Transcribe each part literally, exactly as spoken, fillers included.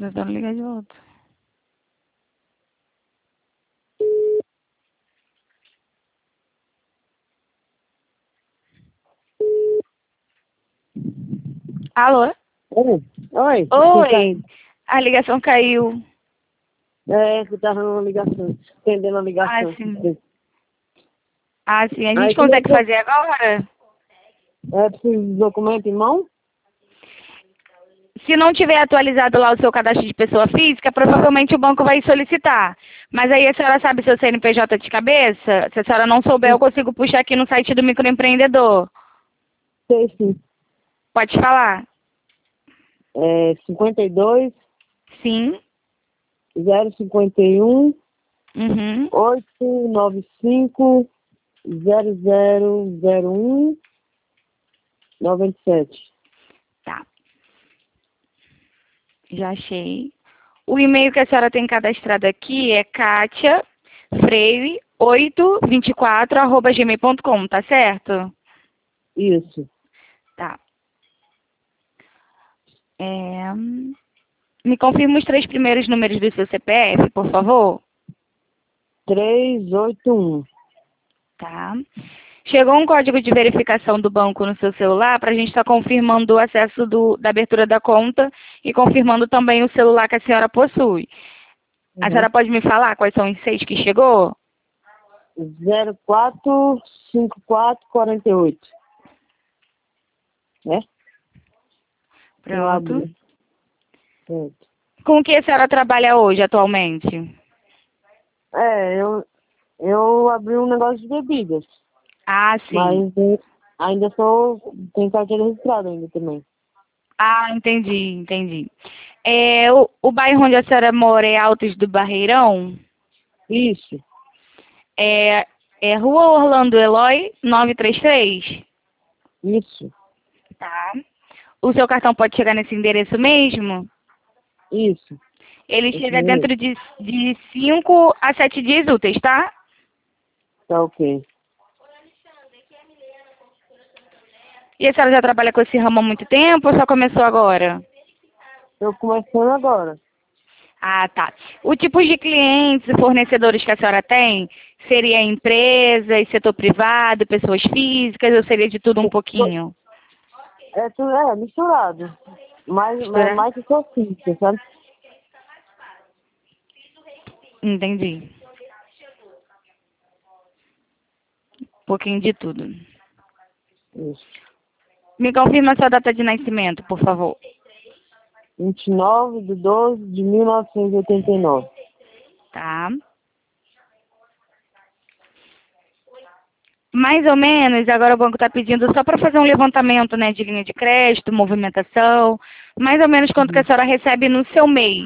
tentando ligar de volta. Alô? Oi. Oi. Oi. A ligação caiu. É, que tava numa ligação, atendendo a Ah, ligação. sim. Ah, sim. A gente Aí, como é consegue que eu... fazer agora? É preciso de documento em mão? Se não tiver atualizado lá o seu cadastro de pessoa física, provavelmente o banco vai solicitar. Mas aí a senhora sabe seu C N P J de cabeça? Se a senhora não souber, eu consigo puxar aqui no site do microempreendedor. Sei sim. Pode falar. É cinquenta e dois, Sim. zero cinquenta e um, Uhum. oito nove cinco, zero zero zero um, noventa e sete. Tá. Já achei. O e-mail que a senhora tem cadastrado aqui é katia freire oito vinte e quatro arroba gmail ponto com, tá certo? Isso. Tá. É... Me confirma os três primeiros números do seu C P F, por favor. três oito um. Tá. Chegou um código de verificação do banco no seu celular para a gente estar confirmando o acesso do, da abertura da conta e confirmando também o celular que a senhora possui. A Uhum. senhora pode me falar quais são os seis que chegou? zero quatro cinco quatro quatro oito. É? Eu Pronto. abri. Certo. Com o que a senhora trabalha hoje, atualmente? É, eu, eu abri um negócio de bebidas. Ah, sim. Mas eu ainda sou. Tem carteira registrada ainda também. Ah, entendi, entendi. É, o, o bairro onde a senhora mora é Altos do Barreirão? Isso, É, é Rua Orlando Eloy, novecentos e trinta e três? isso, Tá. O seu cartão pode chegar nesse endereço mesmo? isso. Ele Esse chega mesmo. dentro de, de cinco a sete dias úteis, tá? Tá ok. E a senhora já trabalha com esse ramo há muito tempo ou só começou agora? Tô começando agora. Ah, tá. O tipo de clientes e fornecedores que a senhora tem seria empresas, setor privado, pessoas físicas ou seria de tudo um pouquinho? É tudo é, misturado. Mas é Mistura? mais que só física, sabe? Entendi. Um pouquinho de tudo. Isso. Me confirma sua data de nascimento, por favor. vinte e nove de doze de mil novecentos e oitenta e nove. Tá? Mais ou menos, agora o banco está pedindo só para fazer um levantamento, né, de linha de crédito, movimentação. Mais ou menos quanto que a Uhum. senhora recebe no seu mês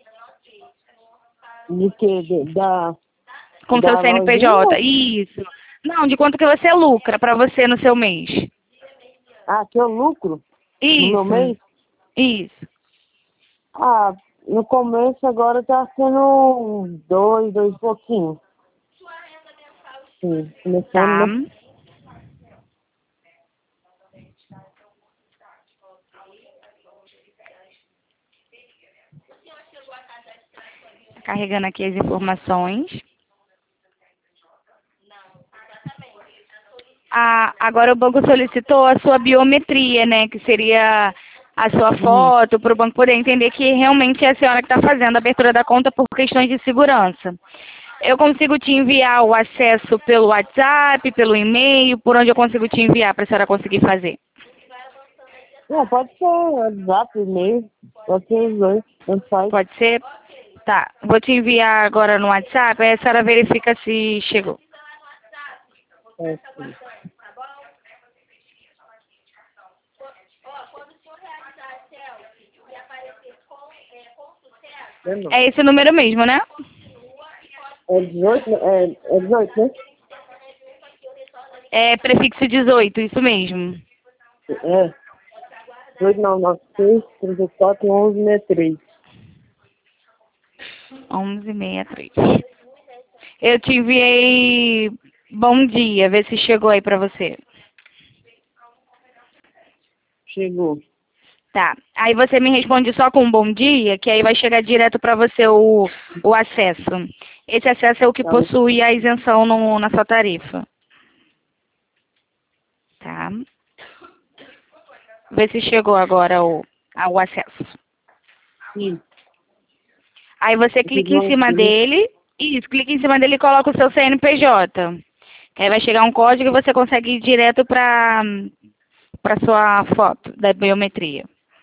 De que? De- Da, com seu da C N P J? lojinha? Isso. Não, de quanto que você lucra para você no seu mês? Ah, que eu lucro no meu Isso. mês? Isso. Ah, no começo agora tá sendo uns dois, dois e pouquinho. Sim, começando, Tá. né? Carregando aqui as informações. Ah, agora o banco solicitou a sua biometria, né? Que seria a sua Uhum. foto, para o banco poder entender que realmente é a senhora que está fazendo a abertura da conta por questões de segurança. Eu consigo te enviar o acesso pelo WhatsApp, pelo e-mail, por onde eu consigo te enviar para a senhora conseguir fazer? Não, pode ser WhatsApp, e-mail, pode ser os dois, tanto faz. Pode ser? Tá. Vou te enviar agora no WhatsApp, aí a senhora verifica se chegou. É, sim. É, não. É esse número mesmo, né? É dezoito, né? É, é dezoito, né? É prefixo dezoito, isso mesmo. É, dezoito, nove nove seis, trinta e quatro, onze, sessenta e três. onze sessenta e três. Eu te enviei bom dia, vê se chegou aí pra você. Chegou. Tá. Aí você me responde só com um bom dia, que aí vai chegar direto para você o, o acesso. Esse acesso é o que Tá bom. possui a isenção no, na sua tarifa. Tá? Vê se chegou agora o, a- o acesso. Sim. Aí você Eu clica fiz em uma cima coisa. dele. Isso, clica em cima dele e coloca o seu C N P J. Que aí vai chegar um código e você consegue ir direto para para sua foto da biometria.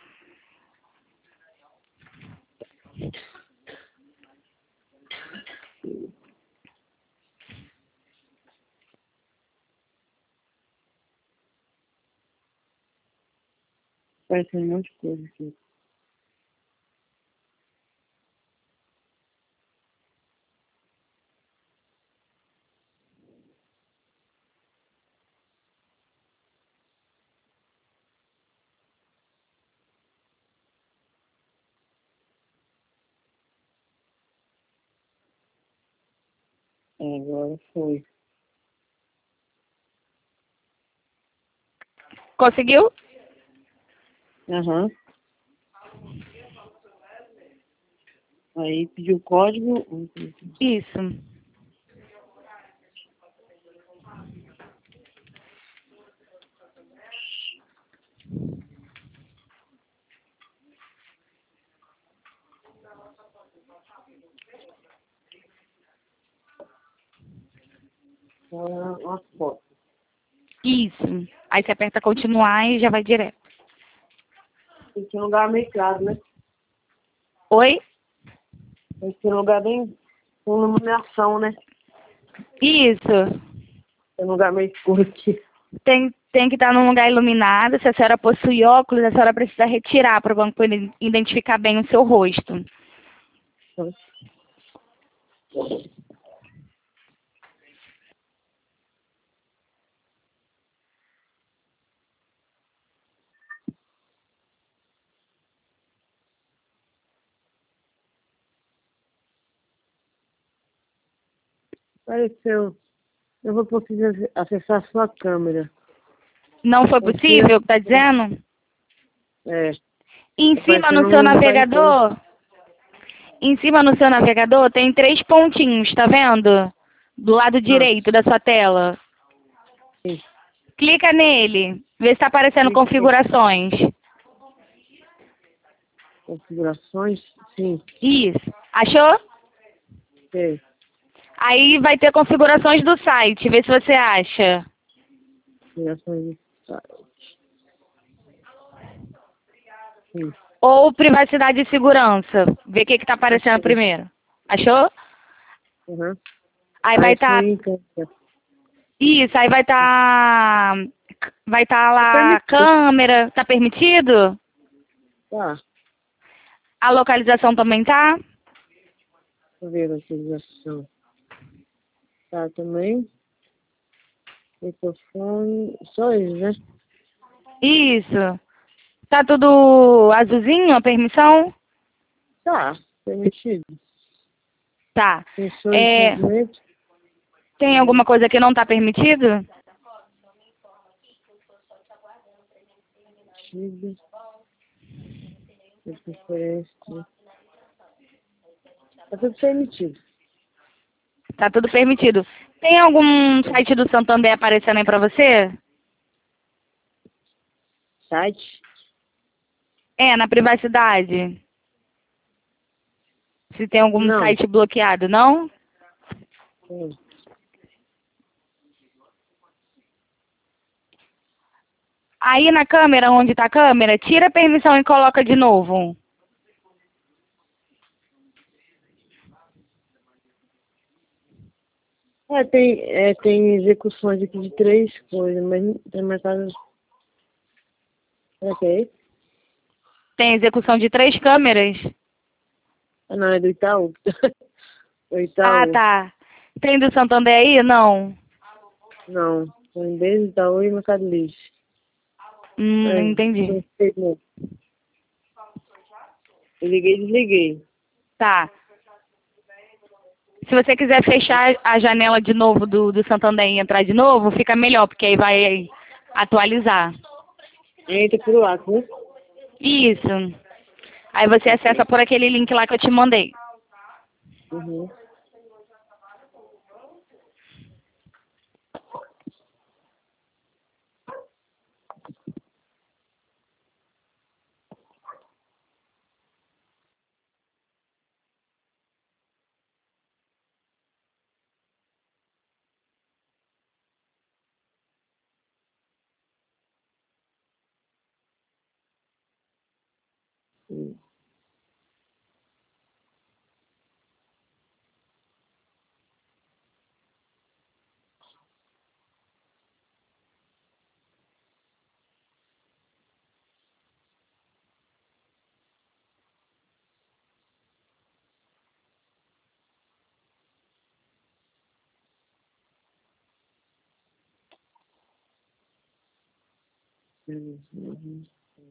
Parece um monte de coisa aqui. É, agora foi. Conseguiu? Aham. Aí pediu o código. Isso. Ah, uma foto. Isso. Aí você aperta continuar e já vai direto. Tem que ser um lugar meio claro, né? Oi? Tem que ser um lugar bem com iluminação, né? Isso. É um lugar meio escuro aqui. Tem, tem que estar num lugar iluminado. Se a senhora possui óculos, a senhora precisa retirar para o banco poder identificar bem o seu rosto. Apareceu. Eu vou conseguir acessar a sua câmera. Não foi Confira. possível, tá dizendo? É. Em Tá cima no parecendo seu um painel. navegador, em cima no seu navegador tem três pontinhos, tá vendo? Do lado Ah, direito da sua tela. sim. Clica nele, vê se está aparecendo Clique. configurações. Configurações? Sim. Isso. Achou? Ok. Aí vai ter configurações do site, vê se você acha. Configurações do site. Sim. Ou privacidade e segurança. Vê o que está aparecendo Achei. primeiro. Achou? Uhum. Aí vai Aí estar. sim, câmera. Isso, aí vai estar. vai estar Tá lá a permitido. câmera. Tá permitido? Tá. A localização também tá? Deixa eu ver a localização. Tá também. Microfone. Só isso, né? Isso. Tá tudo azulzinho, a permissão? Tá. Permitido. Tá. Sensor de É, movimento. tem alguma Uhum. coisa que não tá permitido? Permitido. Preferência. Tá tudo permitido. Tá tudo permitido. Tem algum site do Santander aparecendo aí pra você? Site? É, na privacidade. Se tem algum Não. site bloqueado, não? Hum. Aí na câmera, onde tá a câmera, tira a permissão e coloca de novo. É, tem, é, tem execuções aqui de três coisas, mas tem marcado. Ok. Tem execução de três câmeras. Ah, não, é do Itaú. O Ah, Itaú. tá. Tem do Santander aí? Não. Não. Tem desde Itaú e Mercado Livre. Hum, Aí, entendi. não sei, não. Eu liguei e desliguei. Tá. Se você quiser fechar a janela de novo do, do Santander e entrar de novo, fica melhor, porque aí vai atualizar. Entra por lá, né? Isso. Aí você acessa por aquele link lá que eu te mandei. Uhum. Sim. Uhum.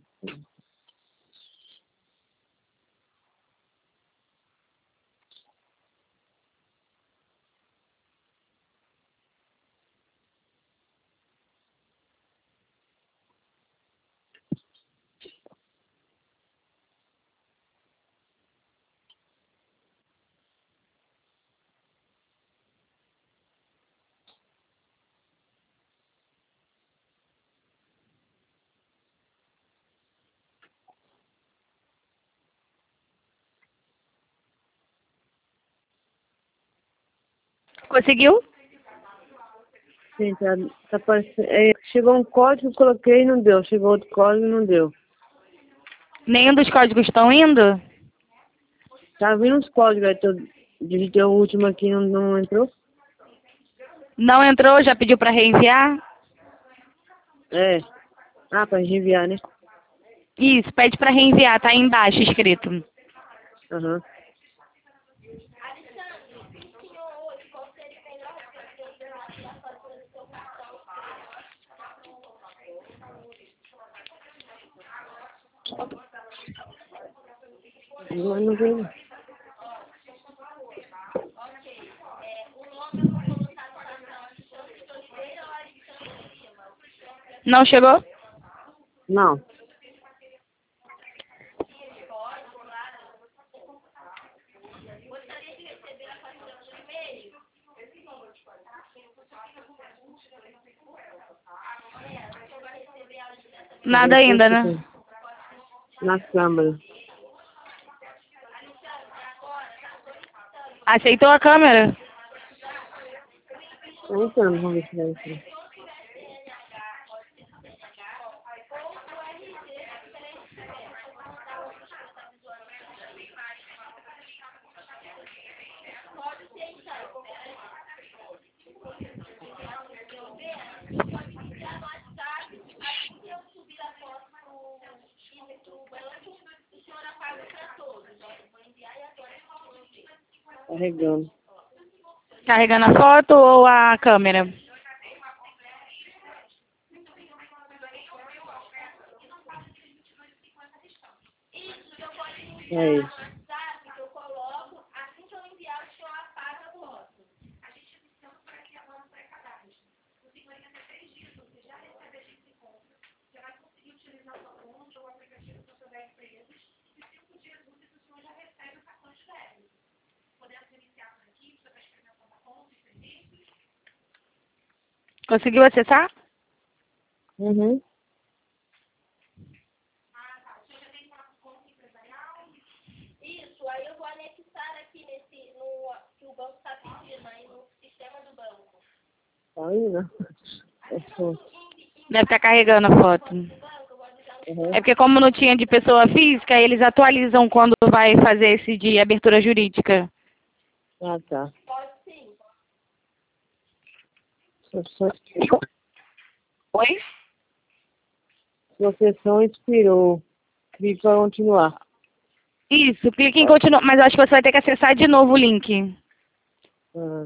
Conseguiu? Sim, tá, tá aparecendo. É, chegou um código, coloquei e não deu. Chegou outro código e não deu. Nenhum dos códigos estão indo? Tá vindo uns códigos aí, eu digitei o último aqui e não, não entrou? Não entrou? Já pediu para reenviar? É. Ah, pra enviar, né? Isso, pede para reenviar, tá aí embaixo escrito. Aham. Mas não vem. Não chegou? Não. Nada Deve ainda, ter né? sido na câmera. Aceitou a câmera? Tá entrando, vamos ver se vai entrar. Carregando. Carregando a foto ou a câmera? É isso. Conseguiu acessar? Uhum. Tá indo? É só. Deve estar carregando a foto. Uhum. É porque como não tinha de pessoa física, eles atualizam quando vai fazer esse de abertura jurídica. Ah, tá. Só, só expirou. Oi? Sua sessão expirou. Clique para continuar. Isso, clique em continuar, mas eu acho que você vai ter que acessar de novo o link. Ah,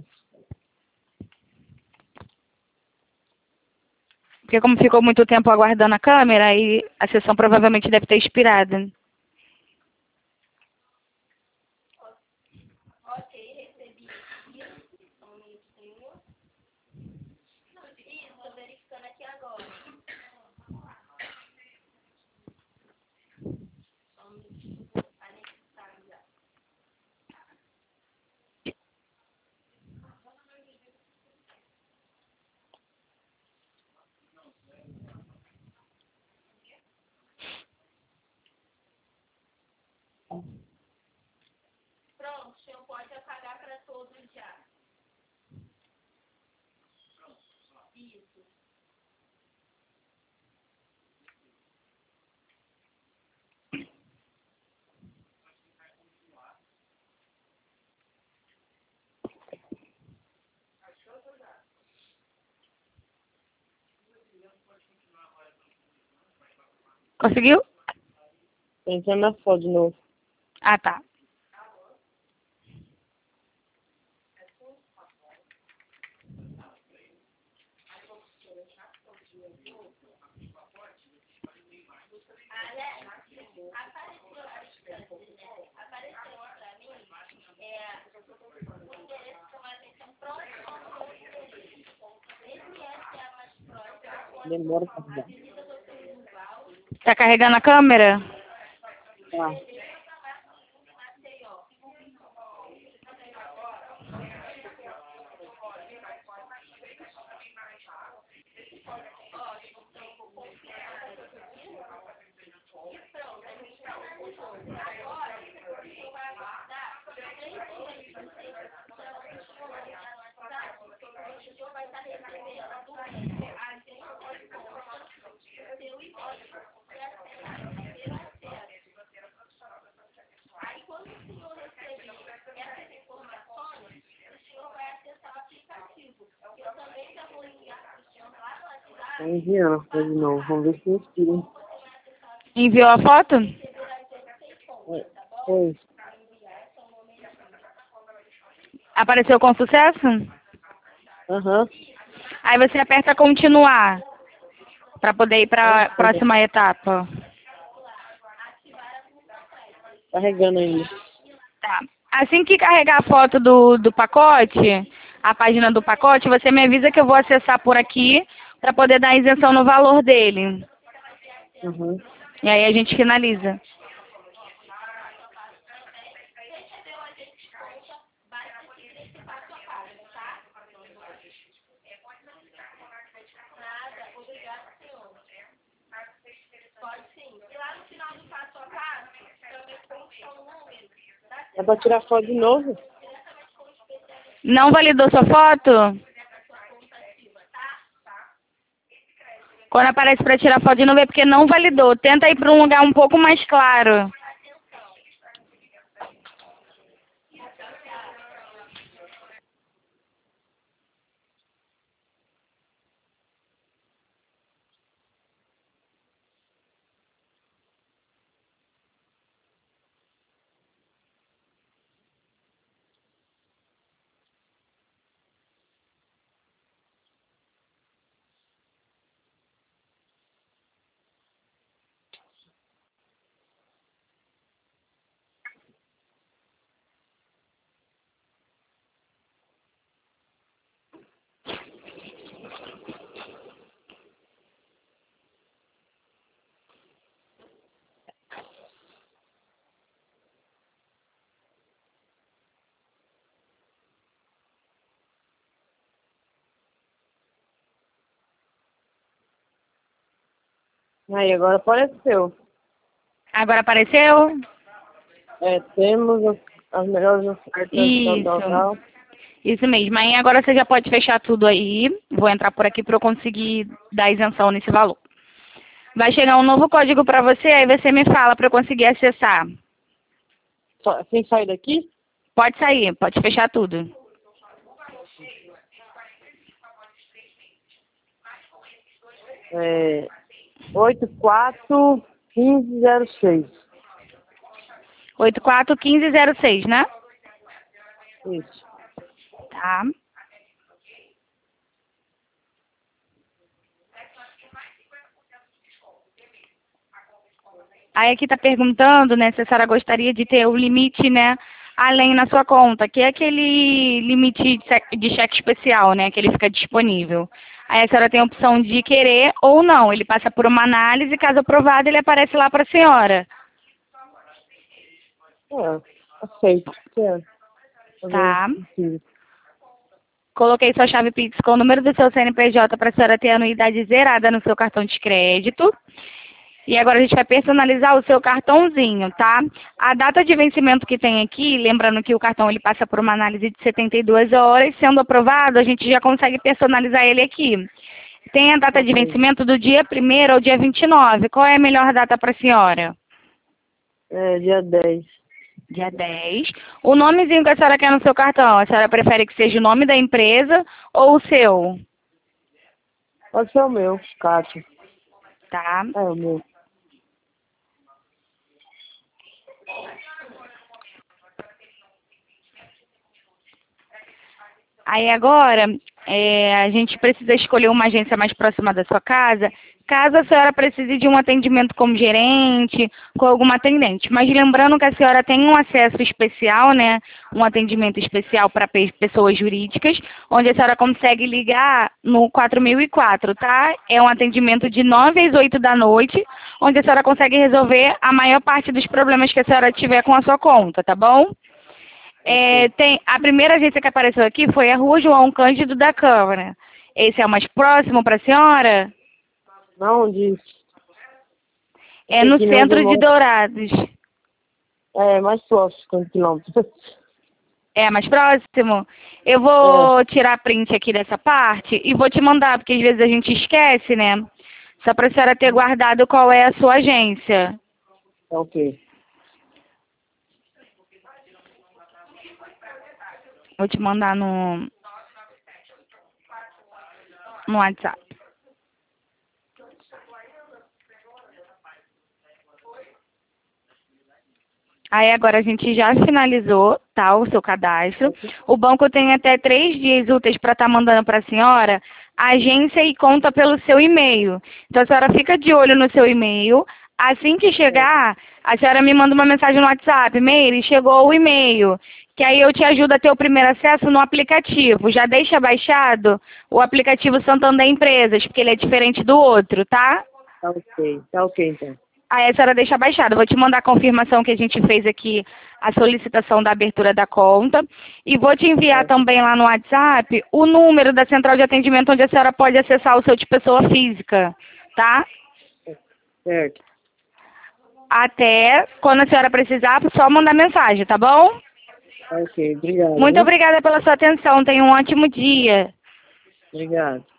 Porque como ficou muito tempo aguardando a câmera, aí a sessão provavelmente deve ter expirado. Conseguiu? Tô entrando na foto de novo. Ah, tá. Demora pra carregar. Tá carregando a câmera? Tá. Tá enviando a foto de novo. Vamos ver se inspira, hein? Enviou a foto? É, foi. Apareceu com sucesso? Aham. Aí você aperta continuar para poder ir para a próxima etapa. Carregando ainda. Tá. Assim que carregar a foto do, do pacote, a página do pacote, você me avisa que eu vou acessar por aqui para poder dar isenção no valor dele. Uhum. E aí a gente finaliza. É pra tirar foto de novo? Não validou sua foto? Quando aparece para tirar foto de novo é porque não validou. Tenta ir para um lugar um pouco mais claro. Aí, agora apareceu. Agora apareceu? É, temos as, as melhores ofertas Isso. total. Isso mesmo. Aí agora você já pode fechar tudo aí. Vou entrar por aqui para eu conseguir dar isenção nesse valor. Vai chegar um novo código para você, aí você me fala para eu conseguir acessar. Só, sem sair daqui? Pode sair, pode fechar tudo. É, oito quatro um cinco zero seis. oito quatro um cinco zero seis, né? Isso. Tá. Aí aqui tá perguntando, né, se a senhora gostaria de ter o limite, né, além na sua conta, que é aquele limite de cheque de cheque especial, né, que ele fica disponível. Aí a senhora tem a opção de querer ou não. Ele passa por uma análise, caso aprovado, ele aparece lá para a senhora. É, aceito. Quero. Tá. Sim. Coloquei sua chave Pix com o número do seu C N P J para a senhora ter a anuidade zerada no seu cartão de crédito. E agora a gente vai personalizar o seu cartãozinho, tá? A data de vencimento que tem aqui, lembrando que o cartão ele passa por uma análise de setenta e duas horas, sendo aprovado, a gente já consegue personalizar ele aqui. Tem a data de vencimento do dia primeiro ao dia vinte e nove. Qual é a melhor data para a senhora? É, dia dez. Dia dez. O nomezinho que a senhora quer no seu cartão, a senhora prefere que seja o nome da empresa ou o seu? Pode ser o meu, Cátia. Tá? É o meu. Aí agora, é, a gente precisa escolher uma agência mais próxima da sua casa, caso a senhora precise de um atendimento como gerente, com alguma atendente. Mas lembrando que a senhora tem um acesso especial, né? Um atendimento especial para pessoas jurídicas, onde a senhora consegue ligar no quatro mil e quatro, tá? É um atendimento de nove às oito da noite, onde a senhora consegue resolver a maior parte dos problemas que a senhora tiver com a sua conta, tá bom? É, tem, a primeira agência que apareceu aqui foi a Rua João Cândido da Câmara. Esse é o mais próximo para a senhora? Onde? É no Aqui centro de moro. Dourados. É, mais próximo, cinquenta quilômetros. É mais próximo? Eu vou é. tirar print aqui dessa parte e vou te mandar, porque às vezes a gente esquece, né? Só para a senhora ter guardado qual é a sua agência. Ok. Vou te mandar no, no WhatsApp. Aí agora a gente já finalizou, tá, o seu cadastro. O banco tem até três dias úteis para estar tá mandando para a senhora a agência e conta pelo seu e-mail. Então a senhora fica de olho no seu e-mail. Assim que chegar, a senhora me manda uma mensagem no WhatsApp. Meire, chegou o e-mail. Que aí eu te ajudo a ter o primeiro acesso no aplicativo. Já deixa baixado o aplicativo Santander Empresas, porque ele é diferente do outro, tá? Tá ok, tá ok então. Aí a senhora deixa baixado. Vou te mandar a confirmação que a gente fez aqui, a solicitação da abertura da conta. E vou te enviar é. também lá no WhatsApp o número da central de atendimento onde a senhora pode acessar o seu de pessoa física, tá? Certo. Até quando a senhora precisar, só mandar mensagem, tá bom? Ok, obrigado. Muito obrigada pela sua atenção. Tenha um ótimo dia. Obrigado.